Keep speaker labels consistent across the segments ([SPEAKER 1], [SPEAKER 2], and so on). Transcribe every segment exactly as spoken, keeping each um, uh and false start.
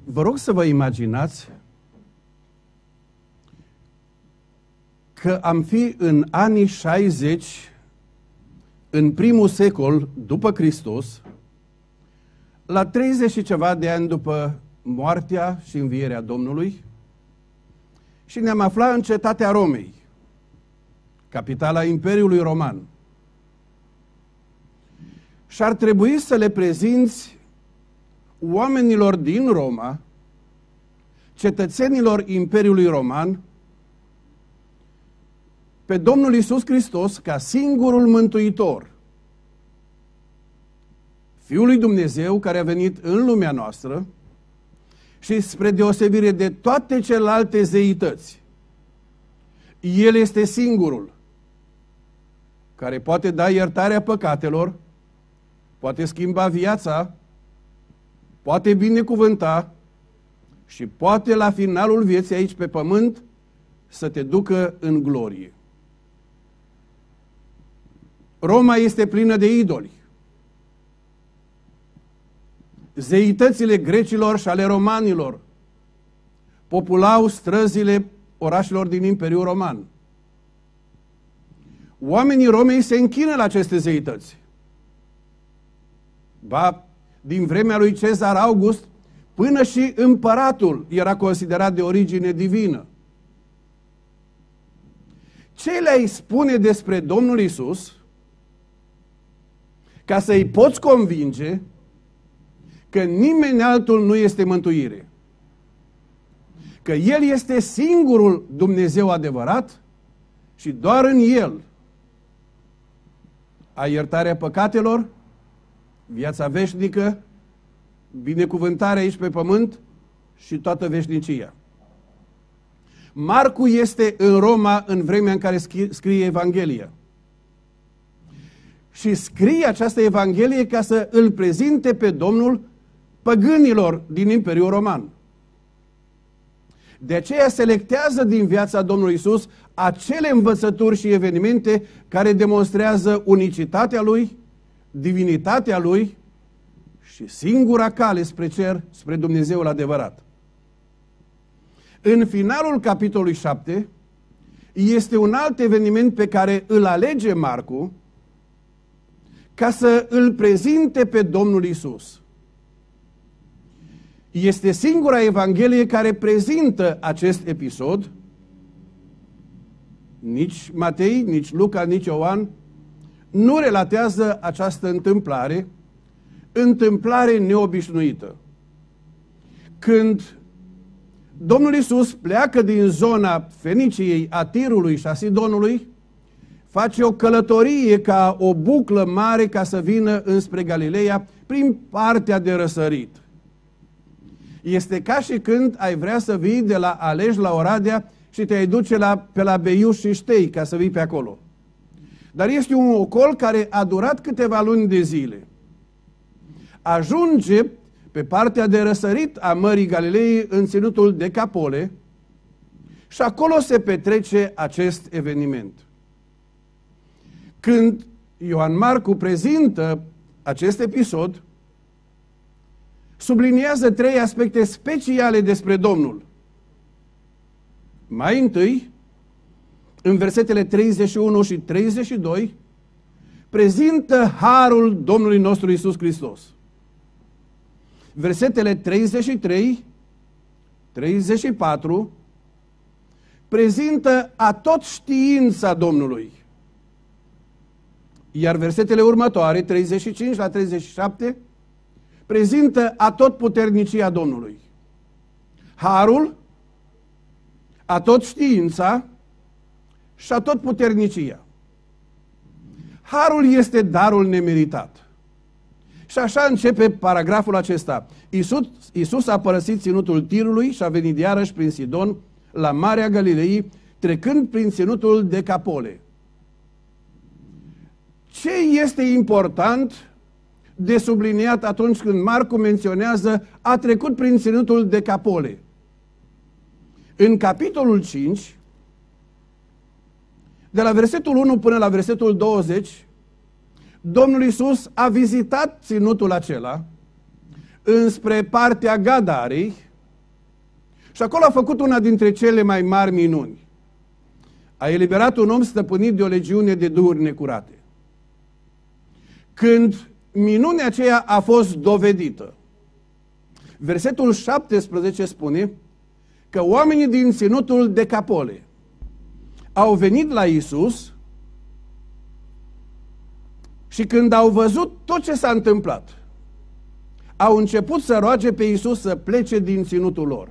[SPEAKER 1] Vă rog să vă imaginați că am fi în anii șaizeci, în primul secol după Hristos, la treizeci și ceva de ani după moartea și învierea Domnului, și ne-am aflat în cetatea Romei, capitala Imperiului Roman. Și ar trebui să le prezinți oamenilor din Roma, cetățenilor Imperiului Roman, pe Domnul Iisus Hristos ca singurul mântuitor, Fiul lui Dumnezeu care a venit în lumea noastră și spre deosebire de toate celelalte zeități, El este singurul care poate da iertarea păcatelor, poate schimba viața, poate binecuvânta și poate la finalul vieții aici pe pământ să te ducă în glorie. Roma este plină de idoli. Zeitățile grecilor și ale romanilor populau străzile orașelor din Imperiul Roman. Oamenii Romei se închină la aceste zeități. Ba, din vremea lui Cezar August, până și împăratul era considerat de origine divină. Ce le-ai spune despre Domnul Iisus ca să-i poți convinge că nimeni altul nu este mântuire? Că El este singurul Dumnezeu adevărat și doar în El ai iertarea păcatelor, viața veșnică, binecuvântarea aici pe pământ și toată veșnicia. Marcu este în Roma în vremea în care scrie Evanghelia. Și scrie această Evanghelie ca să îl prezinte pe Domnul păgânilor din Imperiul Roman. De aceea selectează din viața Domnului Iisus acele învățături și evenimente care demonstrează unicitatea Lui, divinitatea Lui și singura cale spre cer, spre Dumnezeul adevărat. În finalul capitolului șapte este un alt eveniment pe care îl alege Marcu ca să îl prezinte pe Domnul Iisus. Este singura Evanghelie care prezintă acest episod. Nici Matei, nici Luca, nici Ioan nu relatează această întâmplare, întâmplare neobișnuită. Când Domnul Iisus pleacă din zona Feniciei, a Tirului și a Sidonului, face o călătorie ca o buclă mare ca să vină înspre Galileea prin partea de răsărit. Este ca și când ai vrea să vii de la Alej la Oradea și te-ai duce la, pe la Beiuș și Ștei ca să vii pe acolo. Dar este un ocol care a durat câteva luni de zile. Ajunge pe partea de răsărit a Mării Galilei în ținutul Decapole și acolo se petrece acest eveniment. Când Ioan Marcu prezintă acest episod, subliniază trei aspecte speciale despre Domnul. Mai întâi, în versetele treizeci și unu și treizeci și doi, prezintă harul Domnului nostru Iisus Hristos. Versetele treizeci și trei, treizeci și patru, prezintă atot știința Domnului. Iar versetele următoare, treizeci și cinci la treizeci și șapte, prezintă atotputernicia Domnului. Harul, atot știința și atotputernicia. Harul este darul nemeritat. Și așa începe paragraful acesta. Iisus, Iisus a părăsit ținutul Tirului și a venit iarăși prin Sidon la Marea Galilei, trecând prin ținutul Decapole. Ce este important de subliniat atunci când Marcu menționează a trecut prin ținutul Decapole? În capitolul cinci, de la versetul unu până la versetul douăzeci, Domnul Iisus a vizitat ținutul acela înspre partea Gadarei, Și acolo a făcut una dintre cele mai mari minuni. A eliberat un om stăpânit de o legiune de duhuri necurate. Când minunea aceea a fost dovedită, versetul șaptesprezece spune că oamenii din ținutul Decapole au venit la Iisus și când au văzut tot ce s-a întâmplat, au început să roage pe Iisus să plece din ținutul lor.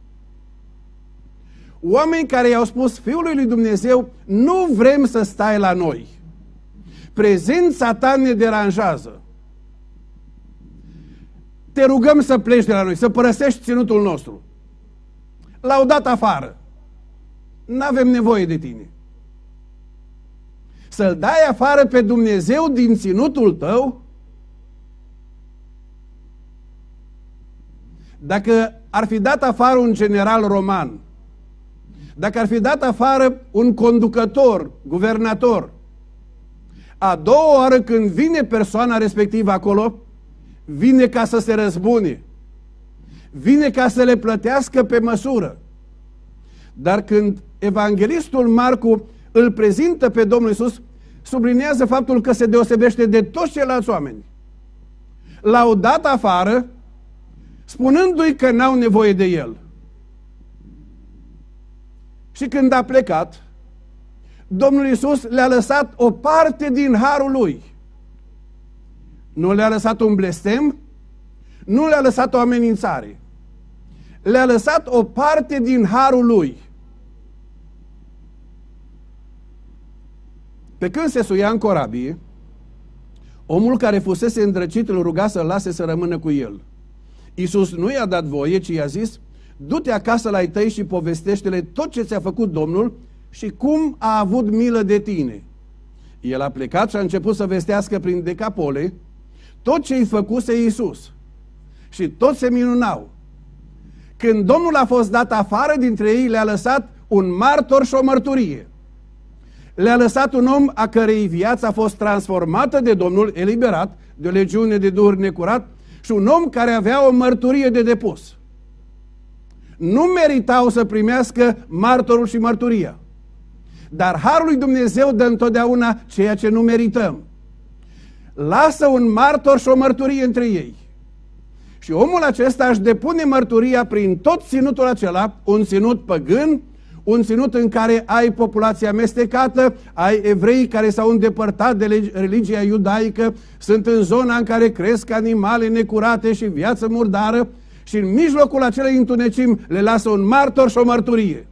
[SPEAKER 1] Oameni care i-au spus Fiului lui Dumnezeu, nu vrem să stai la noi. Prezența ta ne deranjează. Te rugăm să pleci de la noi, să părăsești ținutul nostru. L-au dat afară. N-avem nevoie de tine. Să-L dai afară pe Dumnezeu din ținutul tău? Dacă ar fi dat afară un general roman, dacă ar fi dat afară un conducător, guvernator, a doua oară când vine persoana respectivă acolo, vine ca să se răzbune, vine ca să le plătească pe măsură. Dar când evanghelistul Marcu îl prezintă pe Domnul Iisus, sublinează faptul că se deosebește de toți ceilalți oameni. L-au dat afară, spunându-i că n-au nevoie de el. Și când a plecat, Domnul Iisus le-a lăsat o parte din harul lui. Nu le-a lăsat un blestem, nu le-a lăsat o amenințare. Le-a lăsat o parte din harul lui. Pe când se suia în corabie, omul care fusese îndrăcit îl ruga să-l lase să rămână cu el. Iisus nu i-a dat voie, ci i-a zis, du-te acasă la ai tăi și povestește-le tot ce ți-a făcut Domnul și cum a avut milă de tine. El a plecat și a început să vestească prin Decapole tot ce îi făcuse Iisus. Și toți se minunau. Când Domnul a fost dat afară dintre ei, le-a lăsat un martor și o mărturie. Le-a lăsat un om a cărei viață a fost transformată de Domnul, eliberat de o legiune de duhuri necurat, și un om care avea o mărturie de depus. Nu meritau să primească martorul și mărturia. Dar harul lui Dumnezeu dă întotdeauna ceea ce nu merităm. Lasă un martor și o mărturie între ei. Și omul acesta își depune mărturia prin tot ținutul acela, un ținut păgân, un ținut în care ai populația amestecată, ai evrei care s-au îndepărtat de religia iudaică, sunt în zona în care cresc animale necurate și viață murdară, și în mijlocul acelei întunecimi le lasă un martor și o mărturie.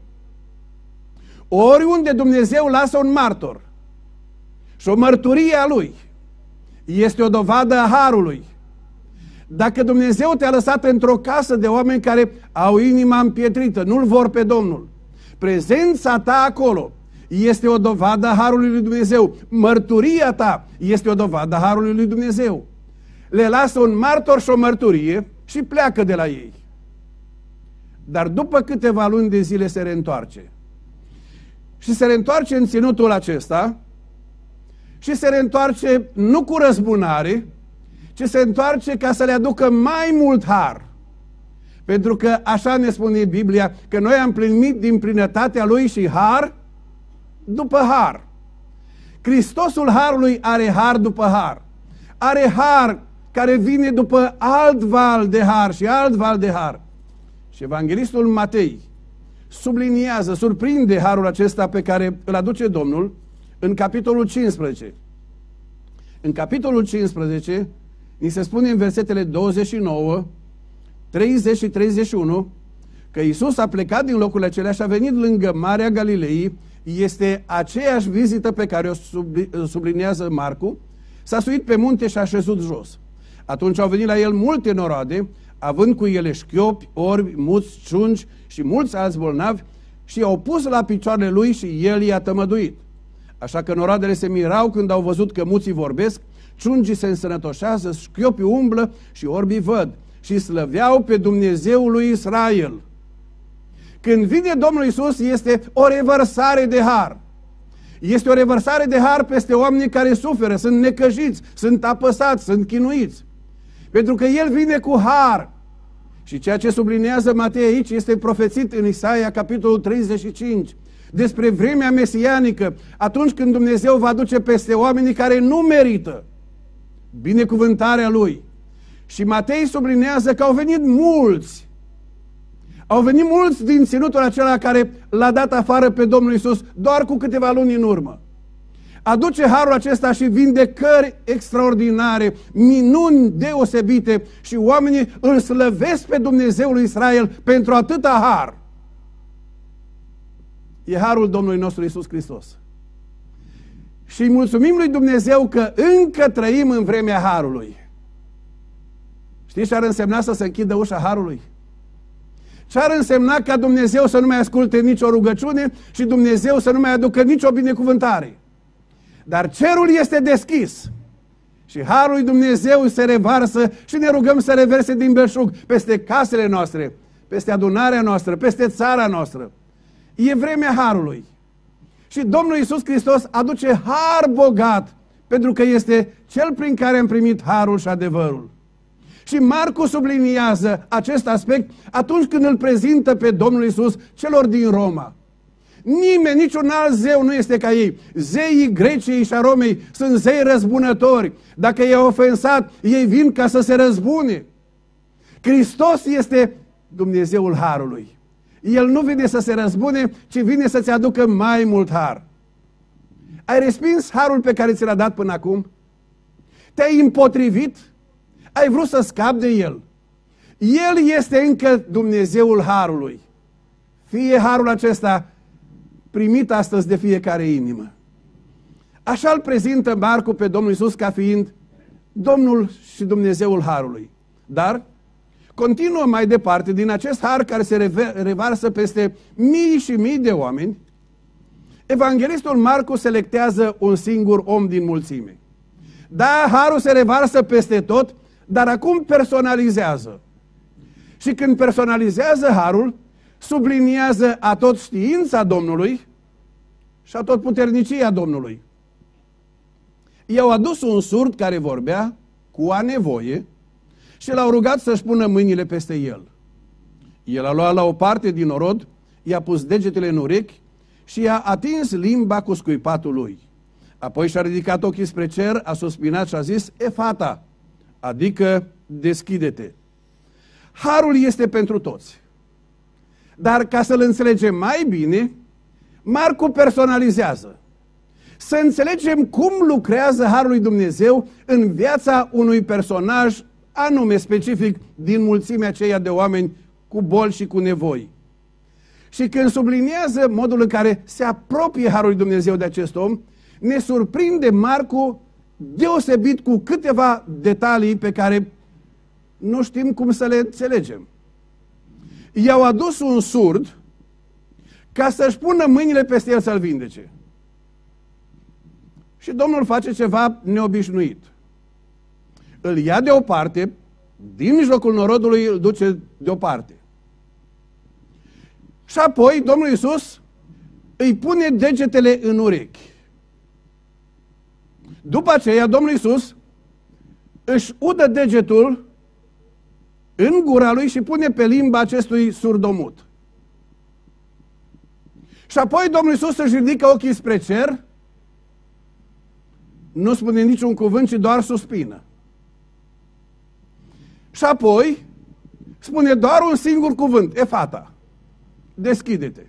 [SPEAKER 1] Oriunde Dumnezeu lasă un martor și o mărturie a Lui, este o dovadă a harului. Dacă Dumnezeu te-a lăsat într-o casă de oameni care au inima împietrită, nu-L vor pe Domnul, prezența ta acolo este o dovadă a harului lui Dumnezeu. Mărturia ta este o dovadă a harului lui Dumnezeu. Le lasă un martor și o mărturie și pleacă de la ei. Dar după câteva luni de zile se reîntoarce. Și se reîntoarce în ținutul acesta și se reîntoarce nu cu răzbunare, ci se întoarce ca să le aducă mai mult har. Pentru că așa ne spune Biblia, că noi am primit din plinătatea Lui și har după har. Hristosul harului are har după har. Are har care vine după alt val de har și alt val de har. Și evanghelistul Matei subliniază, surprinde harul acesta pe care îl aduce Domnul în capitolul cincisprezece. În capitolul cincisprezece ni se spune în versetele douăzeci și nouă, treizeci și treizeci și unu că Iisus a plecat din locurile acelea și a venit lângă Marea Galilei. Este aceeași vizită pe care o sublinează Marcu. S-a suit pe munte și a șezut jos. Atunci au venit la el multe noroade, având cu ele șchiopi, orbi, muți, ciungi și mulți alți bolnavi, și i-au pus la picioarele lui și el i-a tămăduit. Așa că noroadele se mirau când au văzut că muții vorbesc, ciungii se însănătoșează, șchiopii umblă și orbii văd și slăveau pe Dumnezeul lui Israel. Când vine Domnul Iisus, este o revărsare de har. Este o revărsare de har peste oamenii care suferă, sunt necăjiți, sunt apăsați, sunt chinuiți. Pentru că El vine cu har Și ceea ce sublinează Matei aici este profețit în Isaia, capitolul treizeci și cinci, despre vremea mesianică, atunci când Dumnezeu va duce peste oamenii care nu merită binecuvântarea Lui. Și Matei sublinează că au venit mulți, au venit mulți din ținutul acela care l-a dat afară pe Domnul Iisus doar cu câteva luni în urmă. Aduce harul acesta și vindecări extraordinare, minuni deosebite și oamenii îl slăvesc pe Dumnezeul lui Israel pentru atâta har. E harul Domnului nostru Iisus Hristos. Și îi mulțumim lui Dumnezeu că încă trăim în vremea harului. Știți ce ar însemna să se închidă ușa harului? Ce ar însemna ca Dumnezeu să nu mai asculte nicio rugăciune și Dumnezeu să nu mai aducă nicio binecuvântare? Dar cerul este deschis și harul lui Dumnezeu se revarsă și ne rugăm să reverse din belșug peste casele noastre, peste adunarea noastră, peste țara noastră. E vremea harului. Și Domnul Iisus Hristos aduce har bogat, pentru că este Cel prin care am primit harul și adevărul. Și Marcu subliniază acest aspect atunci când îl prezintă pe Domnul Iisus celor din Roma. Nimeni, niciun alt zeu nu este ca ei. Zeii Greciei și a Romei sunt zei răzbunători. Dacă i-au ofensat, ei vin ca să se răzbune. Hristos este Dumnezeul harului. El nu vine să se răzbune, ci vine să-ți aducă mai mult har. Ai respins harul pe care ți l-a dat până acum? Te-ai împotrivit? Ai vrut să scapi de el? El este încă Dumnezeul harului. Fie harul acesta primit astăzi de fiecare inimă. Așa îl prezintă Marcu pe Domnul Iisus ca fiind Domnul și Dumnezeul harului. Dar continuă mai departe din acest har care se revarsă peste mii și mii de oameni. Evanghelistul Marcu selectează un singur om din mulțime. Da, harul se revarsă peste tot, dar acum personalizează. Și când personalizează harul, subliniază atot știința Domnului și atot puternicia Domnului. I-au adus un surd care vorbea cu a nevoie și l-au rugat să-și pună mâinile peste el. El a luat la o parte din orod, i-a pus degetele în urechi și i-a atins limba cu scuipatul lui. Apoi și-a ridicat ochii spre cer, a suspinat și a zis, Efata, adică deschide-te. Harul este pentru toți. Dar ca să-l înțelegem mai bine, Marcu personalizează. Să înțelegem cum lucrează harul lui Dumnezeu în viața unui personaj anume specific din mulțimea aceea de oameni cu boli și cu nevoi. Și când subliniază modul în care se apropie harul lui Dumnezeu de acest om, ne surprinde Marcu deosebit cu câteva detalii pe care nu știm cum să le înțelegem. I-au adus un surd ca să-și pună mâinile peste el să-l vindece. Și Domnul face ceva neobișnuit. Îl ia deoparte, din mijlocul norodului îl duce deoparte. Și apoi Domnul Iisus îi pune degetele în urechi. După aceea Domnul Iisus își udă degetul în gura lui și pune pe limba acestui surdomut. Și apoi Domnul Iisus își ridică ochii spre cer, nu spune niciun cuvânt, ci doar suspină. Și apoi spune doar un singur cuvânt, Efata, deschide-te.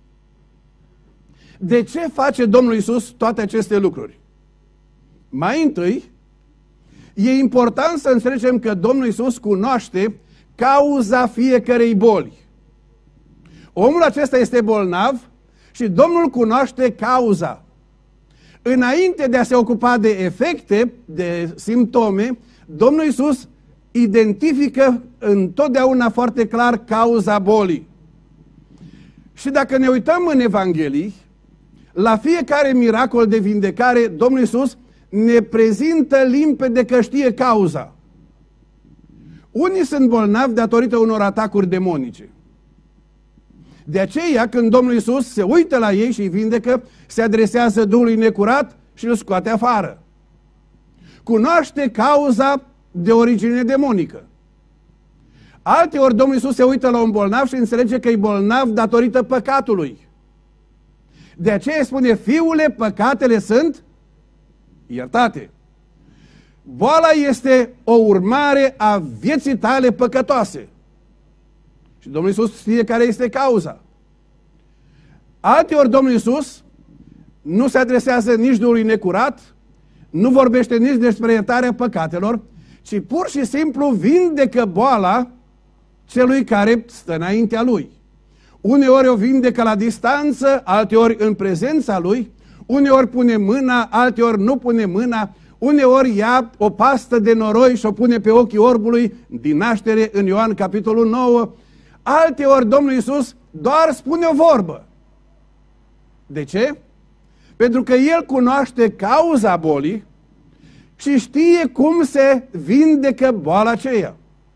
[SPEAKER 1] De ce face Domnul Iisus toate aceste lucruri? Mai întâi, e important să înțelegem că Domnul Iisus cunoaște cauza fiecărei boli. Omul acesta este bolnav și Domnul cunoaște cauza. Înainte de a se ocupa de efecte, de simptome, Domnul Iisus identifică întotdeauna foarte clar cauza bolii. Și dacă ne uităm în Evanghelii, la fiecare miracol de vindecare, Domnul Iisus ne prezintă limpede că știe cauza. Unii sunt bolnavi datorită unor atacuri demonice. De aceea, când Domnul Iisus se uită la ei și îi vindecă, se adresează Duhului necurat și îl scoate afară. Cunoaște cauza de origine demonică. Alteori Domnul Iisus se uită la un bolnav și înțelege că e bolnav datorită păcatului. De aceea spune, fiule, păcatele sunt iertate. Boala este o urmare a vieții tale păcătoase. Și Domnul Iisus știe care este cauza. Alteori Domnul Iisus nu se adresează nici Duhului necurat, nu vorbește nici despre iertarea păcatelor, ci pur și simplu vindecă boala celui care stă înaintea lui. Uneori o vindecă la distanță, alteori în prezența lui, uneori pune mâna, alteori nu pune mâna, uneori ia o pastă de noroi și o pune pe ochii orbului din naștere în Ioan capitolul nouă, alteori Domnul Iisus doar spune o vorbă. De ce? Pentru că El cunoaște cauza bolii și știe cum se vindecă boala aceea.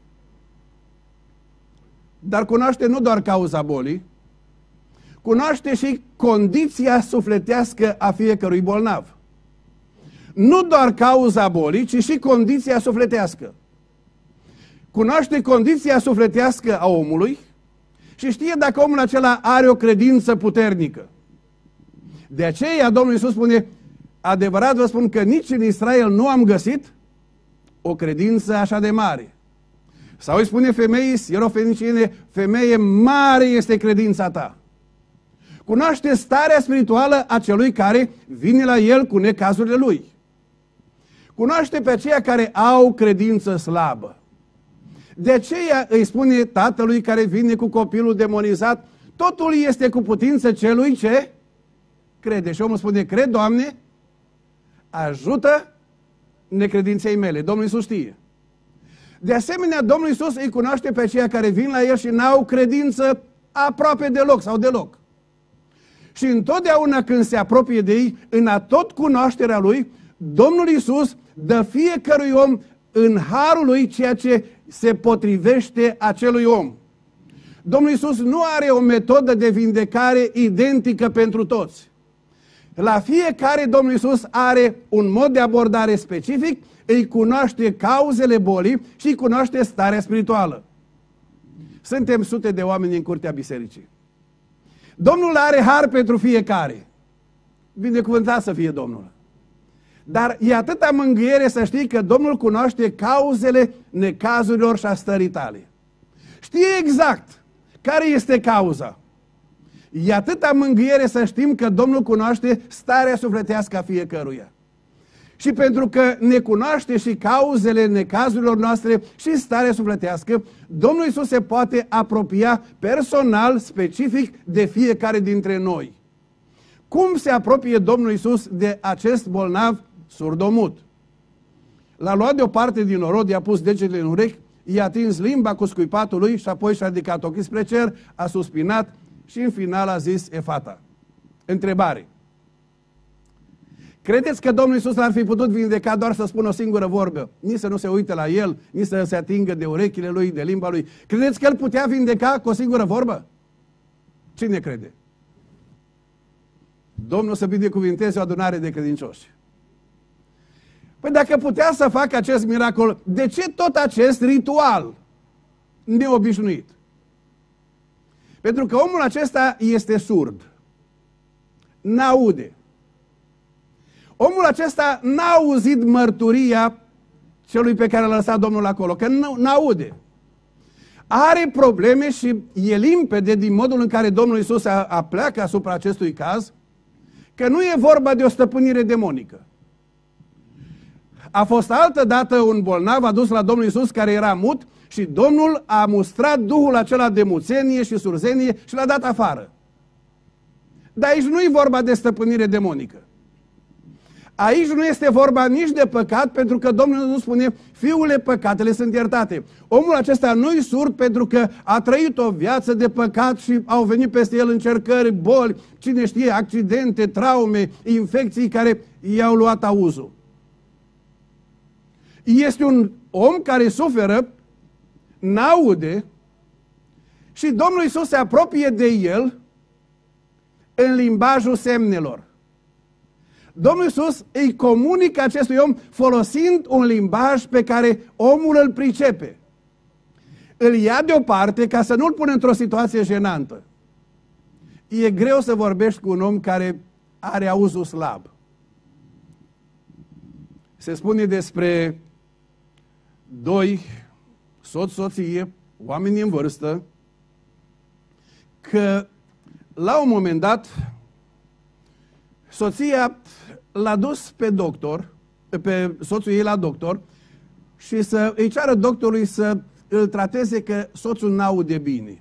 [SPEAKER 1] Dar cunoaște nu doar cauza bolii, cunoaște și condiția sufletească a fiecărui bolnav. Nu doar cauza bolii, ci și condiția sufletească. Cunoaște condiția sufletească a omului și știe dacă omul acela are o credință puternică. De aceea Domnul Iisus spune, adevărat vă spun că nici în Israel nu am găsit o credință așa de mare. Sau îi spune femeii sirofeniciene, femeie, mare este credința ta. Cunoaște starea spirituală a celui care vine la el cu necazurile lui. Cunoaște pe aceia care au credință slabă. De aceea îi spune tatălui care vine cu copilul demonizat, totul este cu putință celui ce crede. Și omul spune, cred, Doamne, ajută necredinței mele. Domnul Iisus știe. De asemenea, Domnul Iisus îi cunoaște pe aceia care vin la El și n-au credință aproape deloc sau deloc. Și întotdeauna când se apropie de ei, în atot cunoașterea Lui, Domnul Iisus dă fiecărui om în harul Lui ceea ce se potrivește acelui om. Domnul Iisus nu are o metodă de vindecare identică pentru toți. La fiecare Domnul Iisus are un mod de abordare specific, îi cunoaște cauzele bolii și îi cunoaște starea spirituală. Suntem sute de oameni în curtea bisericii. Domnul are har pentru fiecare. Binecuvântat să fie Domnul. Dar e atâta mângâiere să știi că Domnul cunoaște cauzele necazurilor și a stării tale. Știe exact care este cauza. E atâta mângâiere să știm că Domnul cunoaște starea sufletească a fiecăruia. Și pentru că ne cunoaște și cauzele necazurilor noastre și starea sufletească, Domnul Iisus se poate apropia personal, specific, de fiecare dintre noi. Cum se apropie Domnul Iisus de acest bolnav surdomut? L-a luat deoparte din norod, i-a pus degetele în urechi, i-a atins limba cu scuipatul lui și apoi și-a ridicat ochii spre cer, a suspinat și în final a zis Efata. Întrebare. Credeți că Domnul Iisus l-ar fi putut vindeca doar să spună o singură vorbă? Nici să nu se uite la el, nici să se atingă de urechile lui, de limba lui. Credeți că el putea vindeca cu o singură vorbă? Cine crede? Domnul să binecuvinteze o adunare de credincioși. Păi dacă putea să facă acest miracol, de ce tot acest ritual neobișnuit? Pentru că omul acesta este surd. N-aude. Omul acesta n-a auzit mărturia celui pe care l-a lăsat Domnul acolo, că n-aude. Are probleme și e limpede din modul în care Domnul Iisus apleacă asupra acestui caz, că nu e vorba de o stăpânire demonică. A fost altă dată un bolnav adus la Domnul Iisus care era mut și Domnul a mustrat duhul acela de muțenie și surzenie și l-a dat afară. Dar aici nu e vorba de stăpânire demonică. Aici nu este vorba nici de păcat, pentru că Domnul nu spune, fiule, păcatele sunt iertate. Omul acesta nu-i surd pentru că a trăit o viață de păcat și au venit peste el încercări, boli, cine știe, accidente, traume, infecții care i-au luat auzul. Este un om care suferă, n-aude și Domnul Iisus se apropie de el în limbajul semnelor. Domnul Iisus îi comunică acestui om folosind un limbaj pe care omul îl pricepe. îl ia deoparte ca să nu-l pună într-o situație jenantă. E greu să vorbești cu un om care are auzul slab. Se spune despre doi soț-soție, oameni în vârstă, că la un moment dat soția l-a dus pe doctor, pe soțul ei la doctor și să îi ceară doctorului să îl trateze că soțul n-aude bine.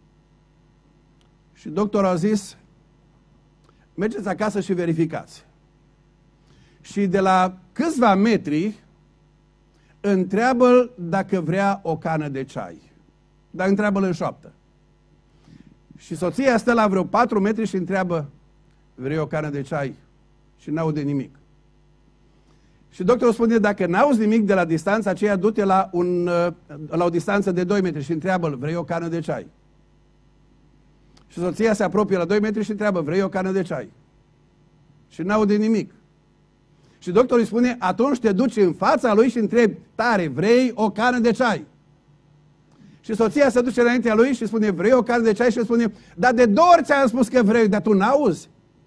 [SPEAKER 1] Și doctorul a zis, mergeți acasă și verificați. Și de la câțiva metri întreabă-l dacă vrea o cană de ceai. Dar întreabă-l în șoaptă. Și soția stă la vreo patru metri și întreabă, vrei o cană de ceai? Și n-aude nimic. Și doctorul spune, dacă n-auzi nimic de la distanța aceea, du-te la, un, la o distanță de doi metri și întreabă-l, vrei o cană de ceai? Și soția se apropie la doi metri și întreabă, vrei o cană de ceai? Și n-aude nimic. Și doctorul îi spune, atunci te duci în fața lui și întrebi tare, vrei o cană de ceai? Și soția se duce înaintea lui și spune, vrei o cană de ceai? Și îi spune, dar de două ori ți-am spus că vrei, dar tu n-auzi?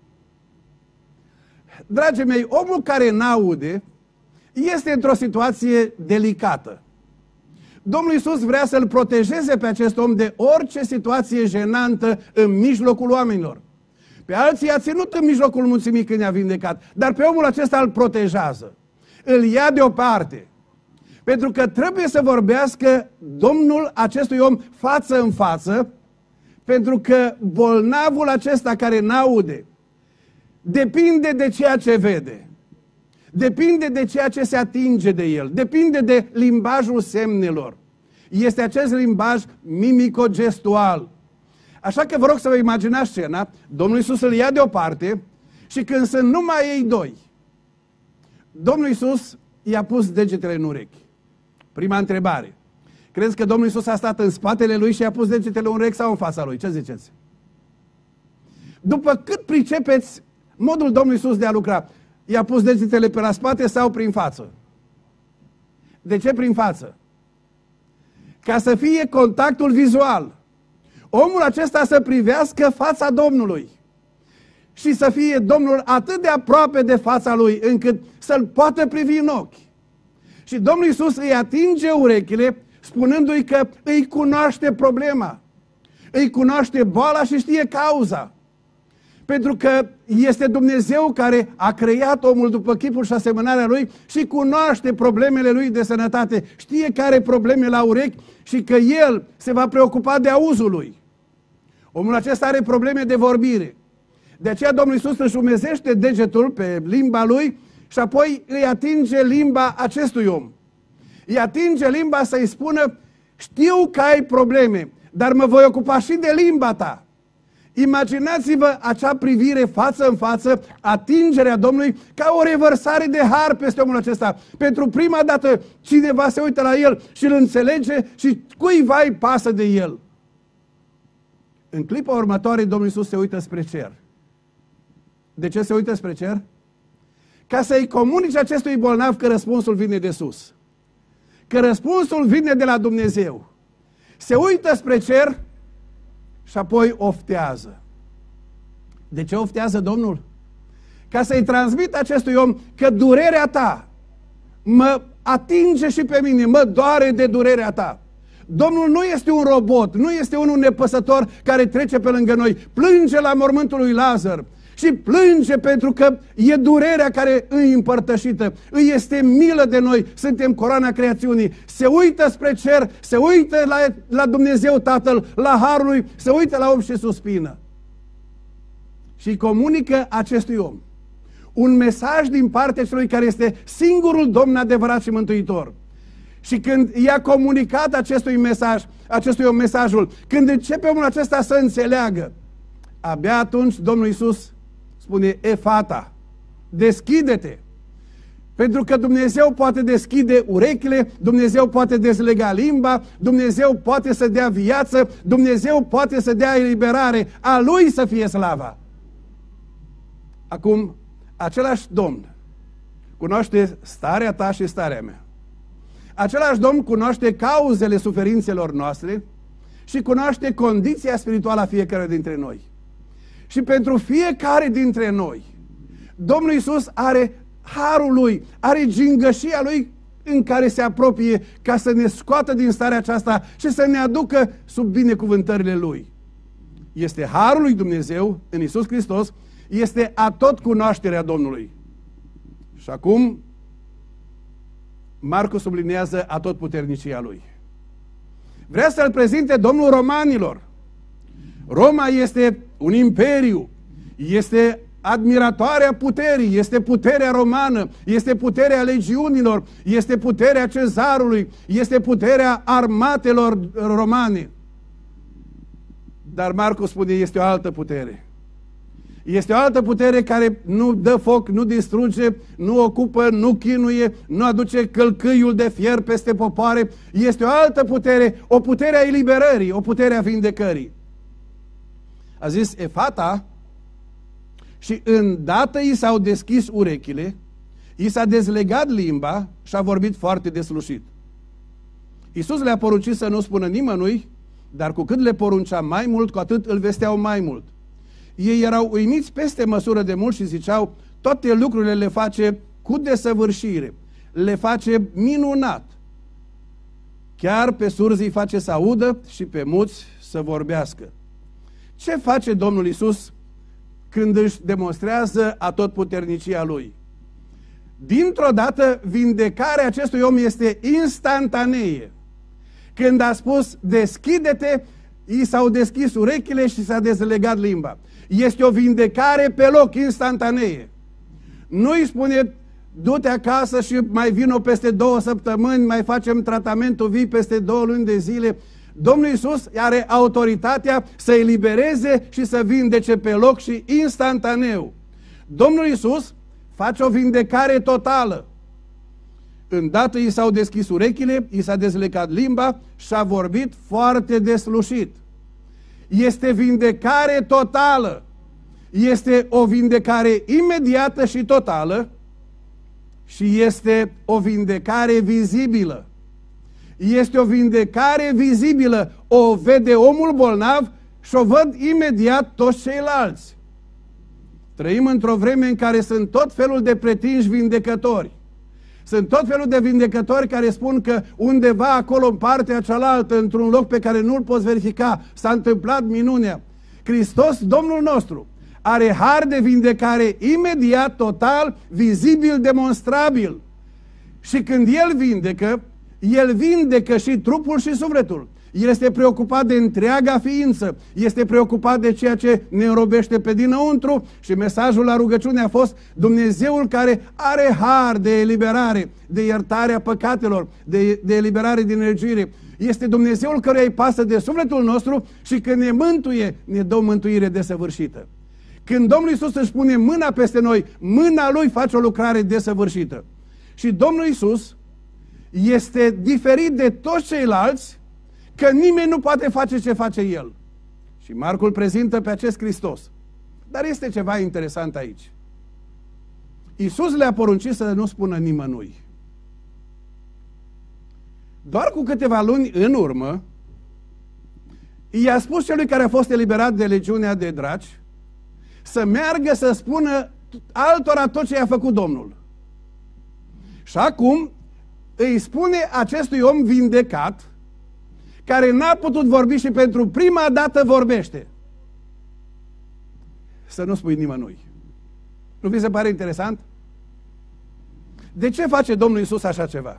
[SPEAKER 1] Dragii mei, omul care n-aude este într-o situație delicată. Domnul Iisus vrea să-l protejeze pe acest om de orice situație jenantă în mijlocul oamenilor. Pe alții i-a ținut în mijlocul mulțimii când i-a vindecat, dar pe omul acesta îl protejează. Îl ia deoparte. Pentru că trebuie să vorbească Domnul acestui om față în față, pentru că bolnavul acesta care n-aude depinde de ceea ce vede. Depinde de ceea ce se atinge de el. Depinde de limbajul semnelor. Este acest limbaj mimico-gestual. Așa că vă rog să vă imaginați scena. Domnul Iisus îl ia deoparte și când sunt numai ei doi, Domnul Iisus i-a pus degetele în urechi. Prima întrebare. Crezi că Domnul Iisus a stat în spatele lui și i-a pus degetele în urechi sau în fața lui? Ce ziceți? După cât pricepeți modul Domnului Iisus de a lucra, i-a pus degetele pe la spate sau prin față? De ce prin față? Ca să fie contactul vizual. Omul acesta să privească fața Domnului și să fie Domnul atât de aproape de fața lui încât să-l poată privi în ochi. Și Domnul Iisus îi atinge urechile spunându-i că îi cunoaște problema, îi cunoaște boala și știe cauza. Pentru că este Dumnezeu care a creat omul după chipul și asemănarea lui și cunoaște problemele lui de sănătate. Știe că are probleme la urechi și că el se va preocupa de auzul lui. Omul acesta are probleme de vorbire. De aceea Domnul Iisus își umezește degetul pe limba lui și apoi îi atinge limba acestui om. Îi atinge limba să-i spună, știu că ai probleme, dar mă voi ocupa și de limba ta. Imaginați-vă acea privire față în față, atingerea Domnului ca o revărsare de har peste omul acesta. Pentru prima dată cineva se uită la el și îl înțelege și cuiva îi pasă de el. În clipa următoare Domnul Iisus se uită spre cer. De ce se uită spre cer? Ca să-i comunice acestui bolnav că răspunsul vine de sus. Că răspunsul vine de la Dumnezeu. Se uită spre cer și apoi oftează. De ce oftează Domnul? Ca să-i transmit acestui om că durerea ta mă atinge și pe mine, mă doare de durerea ta. Domnul nu este un robot, nu este unul nepăsător care trece pe lângă noi, plânge la mormântul lui Lazar și plânge pentru că e durerea care îi împărtășită, îi este milă de noi, suntem coroana creațiunii, se uită spre cer, se uită la, la Dumnezeu Tatăl, la harul lui, se uită la om și suspină. Și comunică acestui om un mesaj din partea celui care este singurul Domn adevărat și mântuitor. Și când i-a comunicat acestui mesaj, acestui om mesajul, când începe omul acesta să înțeleagă, abia atunci Domnul Iisus spune, Efata, deschide-te. Pentru că Dumnezeu poate deschide urechile, Dumnezeu poate dezlega limba, Dumnezeu poate să dea viață, Dumnezeu poate să dea eliberare, a Lui să fie slava. Acum, același Domn cunoaște starea ta și starea mea. Același Domn cunoaște cauzele suferințelor noastre și cunoaște condiția spirituală a fiecare dintre noi. Și pentru fiecare dintre noi, Domnul Iisus are harul Lui, are gingășia Lui în care se apropie ca să ne scoată din starea aceasta și să ne aducă sub binecuvântările Lui. Este harul lui Dumnezeu în Iisus Hristos, este atot cunoașterea Domnului. Și acum Marcu sublinează atotputernicia Lui. Vrea să-L prezinte Domnul romanilor. Roma este un imperiu, este admiratoarea puterii, este puterea romană, este puterea legiunilor, este puterea cezarului, este puterea armatelor romane. Dar Marcu spune, este o altă putere. Este o altă putere care nu dă foc, nu distruge, nu ocupă, nu chinuie, nu aduce călcâiul de fier peste popoare. Este o altă putere, o putere a eliberării, o putere a vindecării. A zis Efata și îndată i s-au deschis urechile, i s-a dezlegat limba și a vorbit foarte deslușit. Iisus le-a poruncit să nu spună nimănui, dar cu cât le poruncea mai mult, cu atât îl vesteau mai mult. Ei erau uimiți peste măsură de mult și ziceau, toate lucrurile le face cu desăvârșire, le face minunat. Chiar pe surzi îi face să audă și pe muți să vorbească. Ce face Domnul Iisus când își demonstrează atotputernicia Lui? Dintr-o dată, vindecarea acestui om este instantanee. Când a spus, deschide-te, i s-au deschis urechile și s-a dezlegat limba. Este o vindecare pe loc, instantanee. Nu îi spune, du-te acasă și mai vino peste două săptămâni, mai facem tratamentul, vii peste două luni de zile. Domnul Iisus are autoritatea să elibereze și să vindece pe loc și instantaneu. Domnul Iisus face o vindecare totală. Îndată i s-au deschis urechile, i s-a dezlecat limba și a vorbit foarte deslușit. Este vindecare totală. Este o vindecare imediată și totală și este o vindecare vizibilă. Este o vindecare vizibilă. O vede omul bolnav și o văd imediat toți ceilalți. Trăim într-o vreme în care sunt tot felul de pretinși vindecători. Sunt tot felul de vindecători care spun că undeva acolo în partea cealaltă, într-un loc pe care nu-l poți verifica, s-a întâmplat minunea. Hristos, Domnul nostru, are har de vindecare imediat, total, vizibil, demonstrabil. Și când El vindecă, El vindecă și trupul și sufletul. El este preocupat de întreaga ființă, este preocupat de ceea ce ne înrobește pe dinăuntru și mesajul la rugăciune a fost Dumnezeul care are har de eliberare, de iertarea păcatelor, de, de eliberare din nelegiuire. Este Dumnezeul căruia îi pasă de sufletul nostru și când ne mântuie, ne dă o mântuire desăvârșită. Când Domnul Iisus își pune mâna peste noi, mâna Lui face o lucrare desăvârșită. Și Domnul Iisus este diferit de toți ceilalți, că nimeni nu poate face ce face El. Și Marcu îl prezintă pe acest Hristos. Dar este ceva interesant aici. Iisus le-a poruncit să nu spună nimănui. Doar cu câteva luni în urmă, i-a spus celui care a fost eliberat de legiunea de draci să meargă să spună altora tot ce i-a făcut Domnul. Și acum îi spune acestui om vindecat, care n-a putut vorbi și pentru prima dată vorbește, să nu spui nimănui. Nu vi se pare interesant? De ce face Domnul Iisus așa ceva?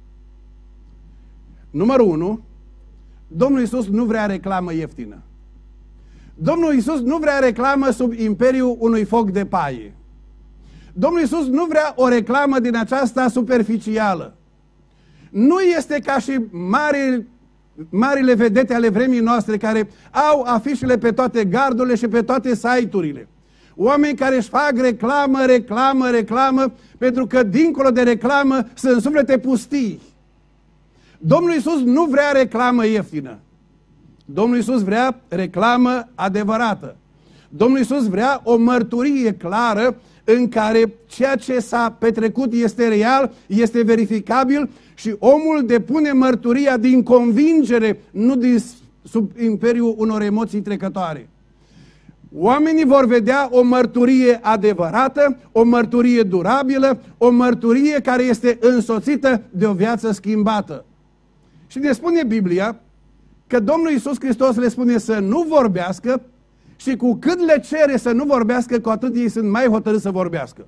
[SPEAKER 1] Numărul unu, Domnul Iisus nu vrea reclamă ieftină. Domnul Iisus nu vrea reclamă sub imperiul unui foc de paie. Domnul Iisus nu vrea o reclamă din aceasta superficială. Nu este ca și mari, marile vedete ale vremii noastre care au afișele pe toate gardurile și pe toate site-urile. Oameni care își fac reclamă, reclamă, reclamă, pentru că dincolo de reclamă sunt suflete pustii. Domnul Iisus nu vrea reclamă ieftină. Domnul Iisus vrea reclamă adevărată. Domnul Iisus vrea o mărturie clară în care ceea ce s-a petrecut este real, este verificabil și omul depune mărturia din convingere, nu din sub imperiul unor emoții trecătoare. Oamenii vor vedea o mărturie adevărată, o mărturie durabilă, o mărturie care este însoțită de o viață schimbată. Și ne spune Biblia că Domnul Iisus Hristos le spune să nu vorbească și cu cât le cere să nu vorbească, cu atât ei sunt mai hotărâți să vorbească.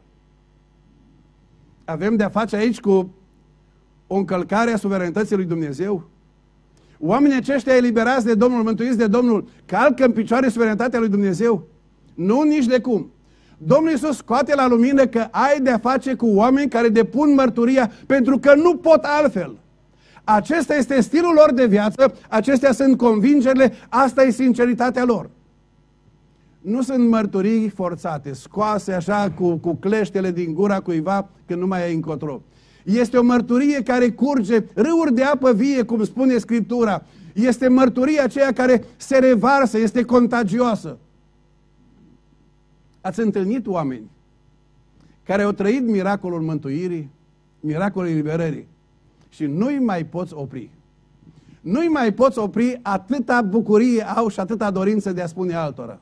[SPEAKER 1] Avem de-a face aici cu o încălcare a suveranității lui Dumnezeu. Oamenii aceștia eliberați de Domnul, mântuiți de Domnul, calcă în picioare suveranitatea lui Dumnezeu? Nu, nici de cum. Domnul Iisus scoate la lumină că ai de-a face cu oameni care depun mărturia pentru că nu pot altfel. Acesta este stilul lor de viață, acestea sunt convingerile, asta e sinceritatea lor. Nu sunt mărturii forțate, scoase așa cu, cu cleștele din gura cuiva când nu mai ai încotro. Este o mărturie care curge, râuri de apă vie, cum spune Scriptura. Este mărturia aceea care se revarsă, este contagioasă. Ați întâlnit oameni care au trăit miracolul mântuirii, miracolul eliberării și nu-i mai poți opri. Nu-i mai poți opri, atâta bucurie au și atâta dorință de a spune altora.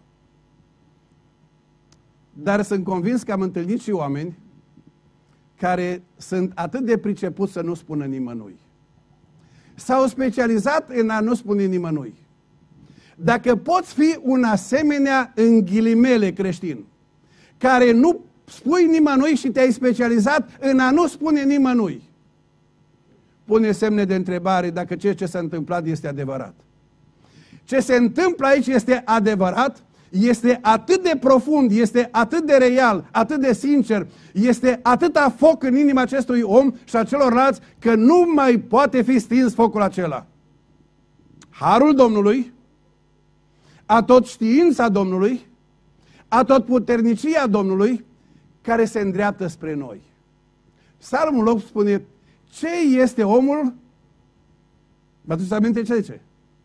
[SPEAKER 1] Dar sunt convins că am întâlnit și oameni care sunt atât de pricepuți să nu spună nimănui. S-au specializat în a nu spune nimănui. Dacă poți fi un asemenea, în ghilimele, creștin, care nu spui nimănui și te-ai specializat în a nu spune nimănui, pune semne de întrebare dacă ceea ce s-a întâmplat este adevărat. Ce se întâmplă aici este adevărat, este atât de profund, este atât de real, atât de sincer, este atâta foc în inima acestui om și a celorlalți că nu mai poate fi stins focul acela. Harul Domnului, atot știința Domnului, atot puternicia Domnului, care se îndreaptă spre noi. Psalmul opt spune, ce este omul? Vă aduceți aminte ce zice?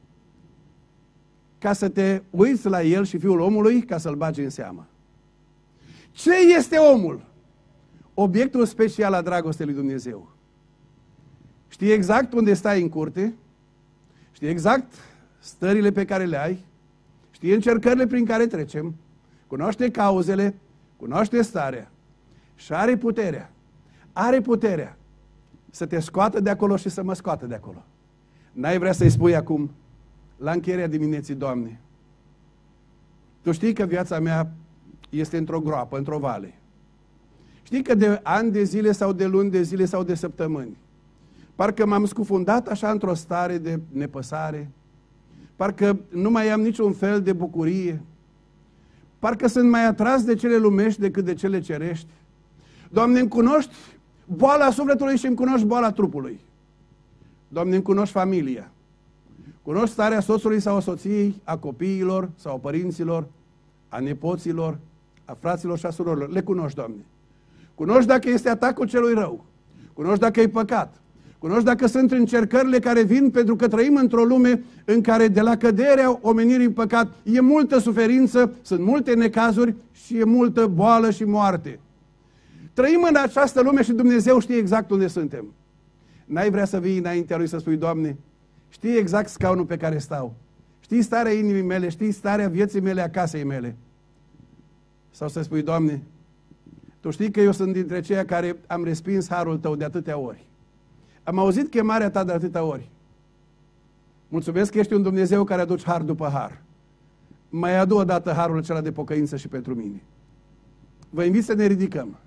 [SPEAKER 1] Ca să te uiți la el și fiul omului, ca să-l bagi în seamă. Ce este omul? Obiectul special al dragostei lui Dumnezeu. Știi exact unde stai în curte, știi exact stările pe care le ai, știi încercările prin care trecem, cunoaște cauzele, cunoaște starea și are puterea, are puterea să te scoată de acolo și să mă scoată de acolo. N-ai vrea să-i spui acum, la încheierea dimineții, Doamne, Tu știi că viața mea este într-o groapă, într-o vale. Știi că de ani de zile sau de luni de zile sau de săptămâni, parcă m-am scufundat așa într-o stare de nepăsare, parcă nu mai am niciun fel de bucurie, parcă sunt mai atras de cele lumești decât de cele cerești. Doamne, îmi cunoști boala sufletului și îmi cunoști boala trupului. Doamne, îmi cunoști familia. Cunoști starea soțului sau a soției, a copiilor sau a părinților, a nepoților, a fraților și a surorilor. Le cunoști, Doamne. Cunoști dacă este atacul celui rău. Cunoști dacă e păcat. Cunoști dacă sunt încercările care vin, pentru că trăim într-o lume în care de la căderea omenirii în păcat e multă suferință, sunt multe necazuri și e multă boală și moarte. Trăim în această lume și Dumnezeu știe exact unde suntem. N-ai vrea să vii înaintea Lui să spui, Doamne, știi exact scaunul pe care stau. Știi starea inimii mele, știi starea vieții mele, a casei mele. Sau să spui, Doamne, Tu știi că eu sunt dintre ceia care am respins harul Tău de atâtea ori. Am auzit chemarea Ta de atâtea ori. Mulțumesc că ești un Dumnezeu care aduci har după har. Mai adu odată harul acela de pocăință și pentru mine. Vă invit să ne ridicăm.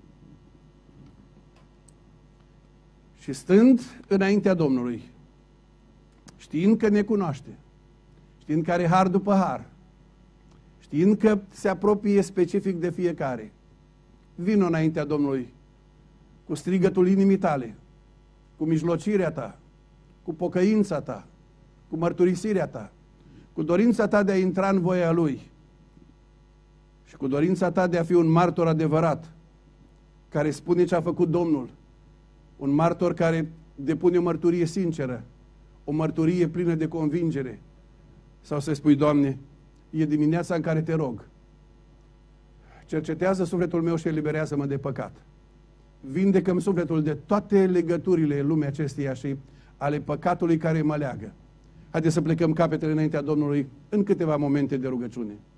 [SPEAKER 1] Și stând înaintea Domnului, știind că ne cunoaște, știind că are har după har, știind că se apropie specific de fiecare, vino înaintea Domnului cu strigătul inimii tale, cu mijlocirea ta, cu pocăința ta, cu mărturisirea ta, cu dorința ta de a intra în voia Lui și cu dorința ta de a fi un martor adevărat, care spune ce a făcut Domnul, un martor care depune o mărturie sinceră, o mărturie plină de convingere. Sau să spui, Doamne, e dimineața în care Te rog, cercetează sufletul meu și eliberează-mă de păcat. Vindecă-mi sufletul de toate legăturile lumii acesteia și ale păcatului care mă leagă. Haideți să plecăm capetele înaintea Domnului în câteva momente de rugăciune.